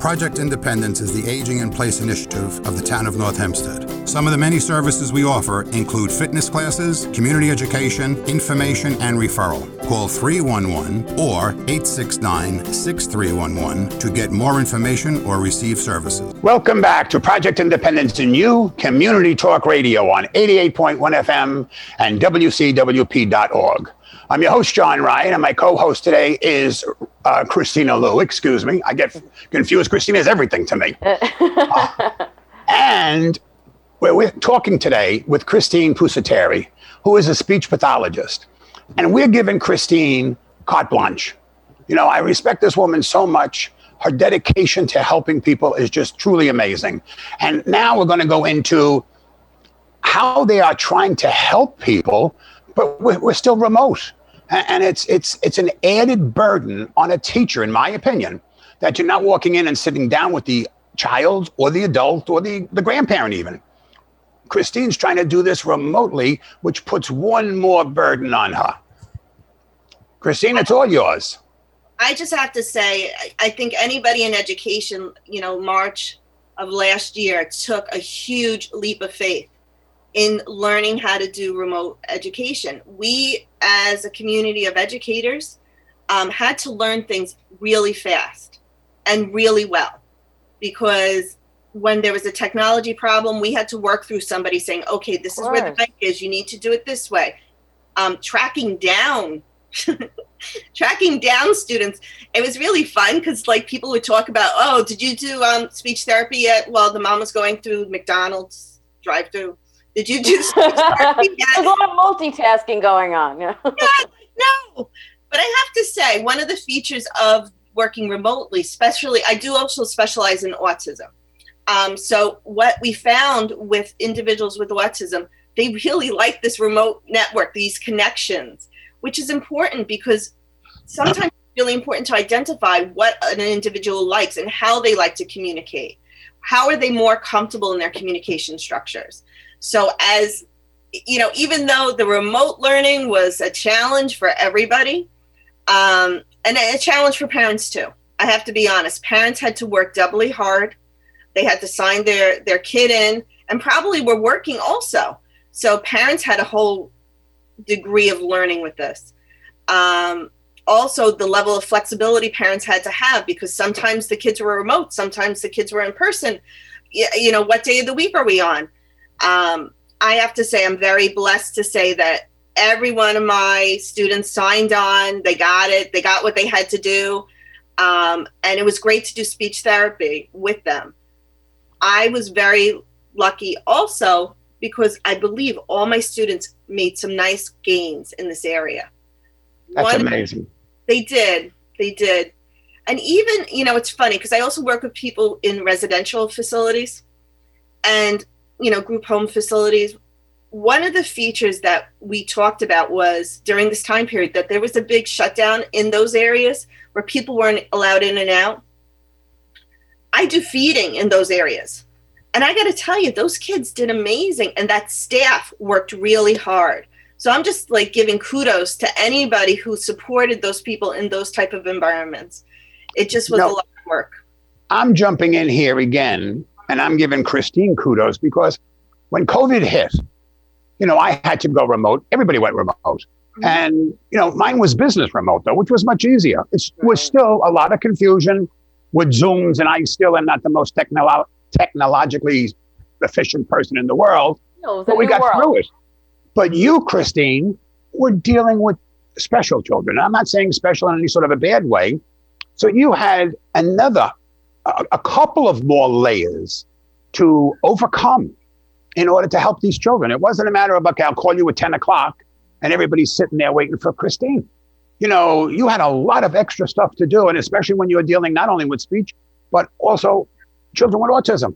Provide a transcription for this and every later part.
Project Independence is the Aging in Place initiative of the town of North Hempstead. Some of the many services we offer include fitness classes, community education, information, and referral. Call 311 or 869-6311 to get more information or receive services. Welcome back to Project Independence in You, Community Talk Radio on 88.1 FM and WCWP.org. I'm your host, John Ryan, and my co-host today is Christina Liu. Excuse me. I get confused. Christina is everything to me. And we're talking today with Christine Pusateri, who is a speech pathologist. And we're giving Christine carte blanche. You know, I respect this woman so much. Her dedication to helping people is just truly amazing. And now we're going to go into how they are trying to help people, but we're still remote. And it's an added burden on a teacher, in my opinion, that you're not walking in and sitting down with the child or the adult or the grandparent even. Christine's trying to do this remotely, which puts one more burden on her. Christine, it's all yours. I just have to say, I think anybody in education, March of last year took a huge leap of faith in learning how to do remote education. We, as a community of educators, had to learn things really fast and really well, because when there was a technology problem, we had to work through somebody saying, okay, this is where the bank is, you need to do it this way. Tracking down students, it was really fun, because people would talk about, oh, did you do speech therapy yet while the mom was going through McDonald's drive-through? Did you do speech therapy yet? There's a lot of multitasking going on. Yeah. No, but I have to say, one of the features of working remotely, especially, I do also specialize in autism. So what we found with individuals with autism, they really like this remote network, these connections, which is important, because sometimes it's really important to identify what an individual likes and how they like to communicate. How are they more comfortable in their communication structures? So as, even though the remote learning was a challenge for everybody, and a challenge for parents too, I have to be honest, parents had to work doubly hard. They had to sign their kid in, and probably were working also. So parents had a whole degree of learning with this. Also, the level of flexibility parents had to have, because sometimes the kids were remote, sometimes the kids were in person. What day of the week are we on? I have to say, I'm very blessed to say that every one of my students signed on. They got it. They got what they had to do. And it was great to do speech therapy with them. I was very lucky also, because I believe all my students made some nice gains in this area. That's amazing. They did. And even, it's funny, because I also work with people in residential facilities and, group home facilities. One of the features that we talked about was during this time period that there was a big shutdown in those areas where people weren't allowed in and out. I do feeding in those areas. And I got to tell you, those kids did amazing. And that staff worked really hard. So I'm just giving kudos to anybody who supported those people in those type of environments. It just was a lot of work. I'm jumping in here again, and I'm giving Christine kudos, because when COVID hit, I had to go remote. Everybody went remote. Mm-hmm. And, mine was business remote, though, which was much easier. It was still a lot of confusion with Zooms, and I still am not the most technologically efficient person in the world, but we got through it. But you, Christine, were dealing with special children. I'm not saying special in any sort of a bad way. So you had a couple of more layers to overcome in order to help these children. It wasn't a matter of, okay, I'll call you at 10 o'clock and everybody's sitting there waiting for Christine. You had a lot of extra stuff to do, and especially when you were dealing not only with speech, but also children with autism.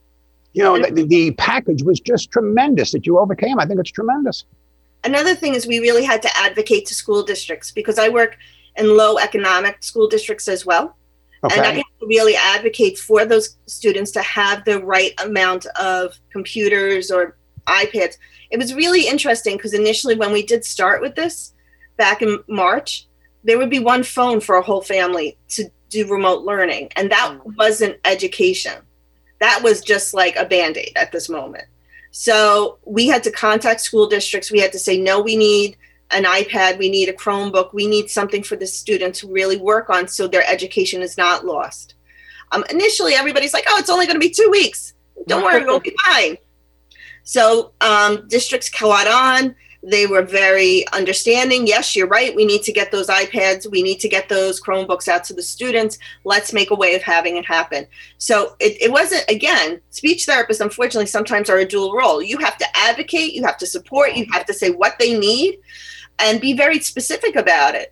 The package was just tremendous that you overcame. I think it's tremendous. Another thing is we really had to advocate to school districts, because I work in low economic school districts as well. Okay. And I have to really advocate for those students to have the right amount of computers or iPads. It was really interesting, because initially when we did start with this back in March, there would be one phone for a whole family to do remote learning. And that wasn't education. That was just like a Band-Aid at this moment. So we had to contact school districts. We had to say, no, we need an iPad. We need a Chromebook. We need something for the students to really work on so their education is not lost. Initially, everybody's like, oh, it's only going to be 2 weeks. Don't worry, we'll be fine. So districts caught on. They were very understanding. Yes, you're right. We need to get those iPads. We need to get those Chromebooks out to the students. Let's make a way of having it happen. So it wasn't, again, speech therapists, unfortunately, sometimes are a dual role. You have to advocate, you have to support, you have to say what they need and be very specific about it.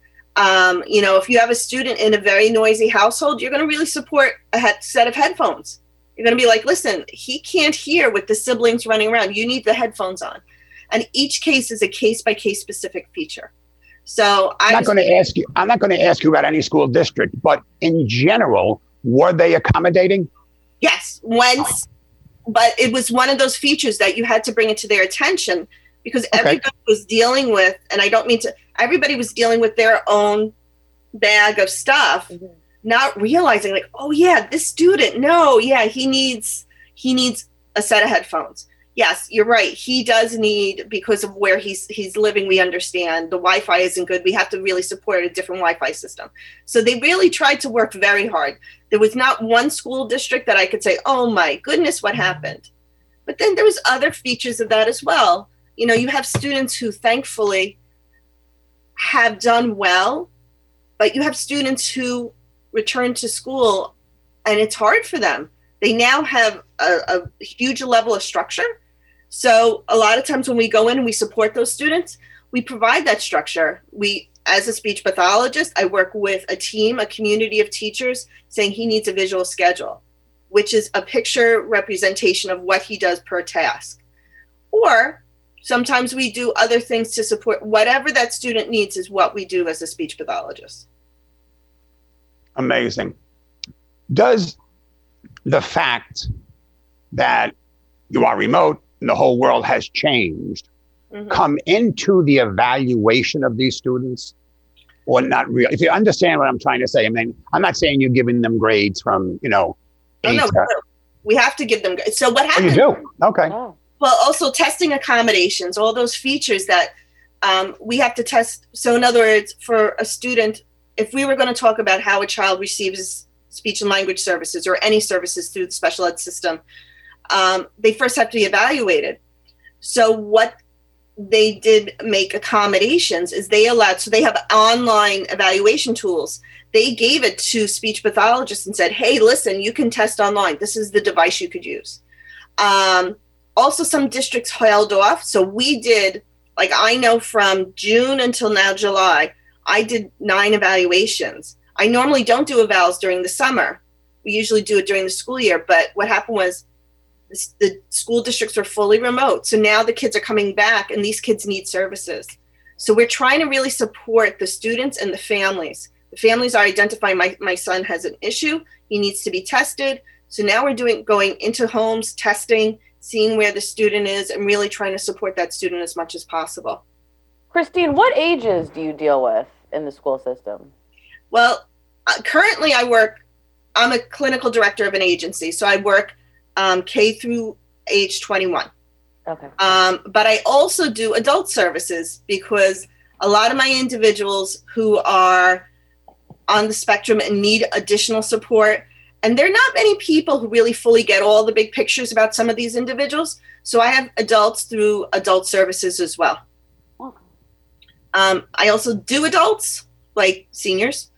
If you have a student in a very noisy household, you're going to really support a set of headphones. You're going to be like, listen, he can't hear with the siblings running around. You need the headphones on. And each case is a case-by-case specific feature. So I'm not going to ask you about any school district, but in general, were they accommodating? Yes, but it was one of those features that you had to bring it to their attention because everybody was dealing with, and I don't mean to, everybody was dealing with their own bag of stuff, not realizing like, oh yeah, this student, no, yeah, he needs a set of headphones. Yes, you're right. He does need, because of where he's living, we understand the Wi-Fi isn't good. We have to really support a different Wi-Fi system. So they really tried to work very hard. There was not one school district that I could say, oh my goodness, what happened? But then there was other features of that as well. You have students who thankfully have done well, but you have students who return to school and it's hard for them. They now have a huge level of structure. So a lot of times when we go in and we support those students, we provide that structure. As a speech pathologist, I work with a team, a community of teachers saying he needs a visual schedule, which is a picture representation of what he does per task. Or sometimes we do other things to support whatever that student needs is what we do as a speech pathologist. Amazing. Does the fact that you are remote and the whole world has changed come into the evaluation of these students or not really? If you understand what I'm trying to say, I mean, I'm not saying you're giving them grades from, we have to give them. So what happens? Oh, you do? Okay. Well, also testing accommodations, all those features that we have to test. So in other words, for a student, if we were going to talk about how a child receives speech and language services or any services through the special ed system, they first have to be evaluated. So what they did make accommodations is they have online evaluation tools. They gave it to speech pathologists and said, hey, listen, you can test online. This is the device you could use. Also, some districts held off. So we did, like I know from June until now, July, I did 9 evaluations. I normally don't do evals during the summer. We usually do it during the school year. But what happened was the school districts were fully remote. So now the kids are coming back and these kids need services. So we're trying to really support the students and the families. The families are identifying my son has an issue. He needs to be tested. So now we're going into homes, testing, seeing where the student is and really trying to support that student as much as possible. Christine, what ages do you deal with in the school system? Well, currently I'm a clinical director of an agency. So I work K through age 21. Okay. But I also do adult services because a lot of my individuals who are on the spectrum and need additional support, and there are not many people who really fully get all the big pictures about some of these individuals. So I have adults through adult services as well. Oh. I also do adults, like seniors.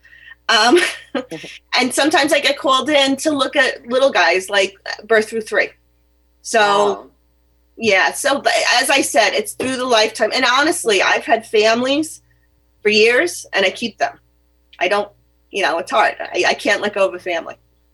And sometimes I get called in to look at little guys like birth through 3. So, yeah. So as I said, it's through the lifetime. And honestly, I've had families for years and I keep them. I don't, it's hard. I can't let go of a family.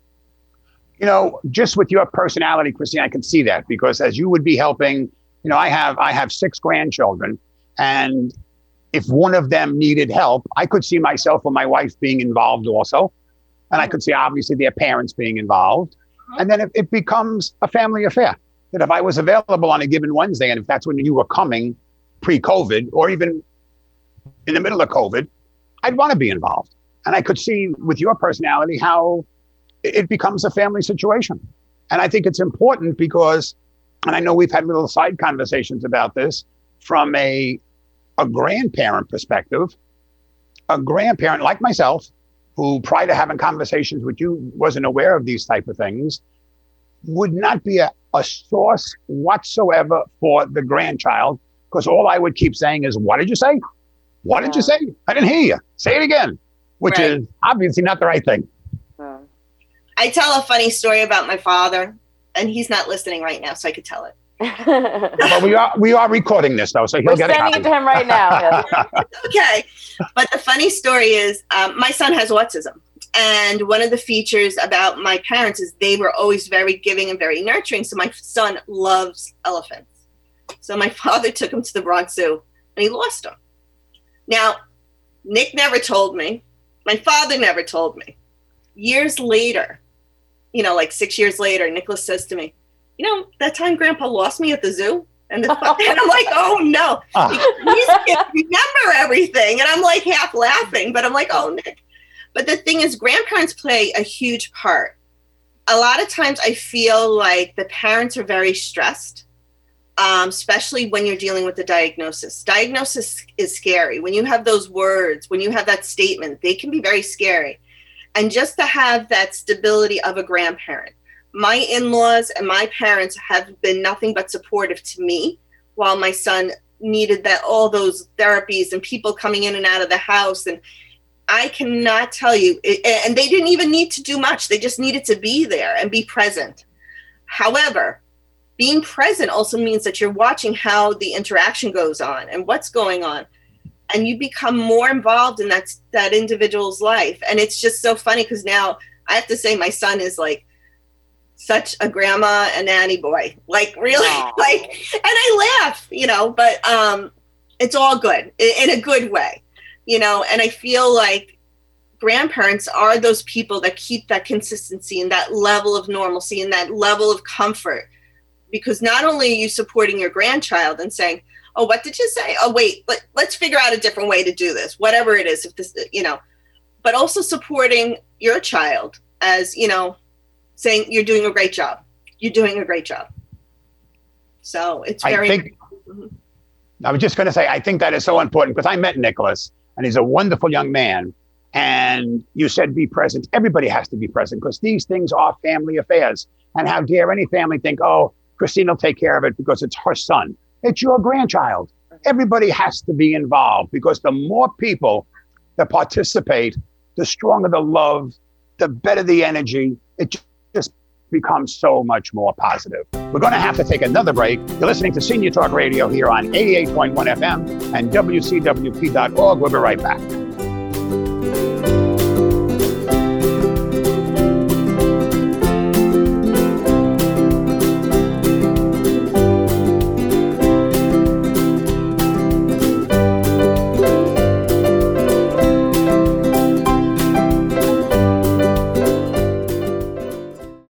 Just with your personality, Christine, I can see that because as you would be helping, I have 6 grandchildren, and if one of them needed help, I could see myself or my wife being involved also. And I could see obviously their parents being involved. And then it becomes a family affair. That if I was available on a given Wednesday, and if that's when you were coming pre-COVID or even in the middle of COVID, I'd want to be involved. And I could see with your personality how it becomes a family situation. And I think it's important because, and I know we've had little side conversations about this, from a grandparent perspective, a grandparent like myself, who prior to having conversations with you wasn't aware of these type of things, would not be a source whatsoever for the grandchild, because all I would keep saying is, what did you say? What did you say? I didn't hear you. Say it again, which is obviously not the right thing. I tell a funny story about my father, and he's not listening right now, so I could tell it. But we are recording this, though, so he'll get it. We're sending it to him right now. Okay. But the funny story is my son has autism. And one of the features about my parents is they were always very giving and very nurturing. So my son loves elephants. So my father took him to the Bronx Zoo, and he lost him. Now, Nick never told me. My father never told me. Years later, like 6 years later, Nicholas says to me, that time Grandpa lost me at the zoo? And I'm like, oh, no. He can't remember everything. And I'm like half laughing, but I'm like, oh, Nick. But the thing is, grandparents play a huge part. A lot of times I feel like the parents are very stressed, especially when you're dealing with the diagnosis. Diagnosis is scary. When you have those words, when you have that statement, they can be very scary. And just to have that stability of a grandparent. My in-laws and my parents have been nothing but supportive to me while my son needed all those therapies and people coming in and out of the house. And I cannot tell you, and they didn't even need to do much. They just needed to be there and be present. However, being present also means that you're watching how the interaction goes on and what's going on. And you become more involved in that individual's life. And it's just so funny because now I have to say my son is like such a grandma and nanny boy, like really, and I laugh, but it's all good in a good way, and I feel like grandparents are those people that keep that consistency and that level of normalcy and that level of comfort, because not only are you supporting your grandchild and saying, oh, what did you say? Oh, wait, let's figure out a different way to do this, whatever it is, if this, but also supporting your child as, saying you're doing a great job. You're doing a great job. So it's very. I was just going to say, I think that is so important because I met Nicholas and he's a wonderful young man. And you said be present. Everybody has to be present because these things are family affairs. And how dare any family think, oh, Christine will take care of it because it's her son. It's your grandchild. Everybody has to be involved because the more people that participate, the stronger the love, the better the energy. It just becomes so much more positive. We're going to have to take another break. You're listening to Senior Talk Radio here on 88.1 FM and WCWP.org. We'll be right back.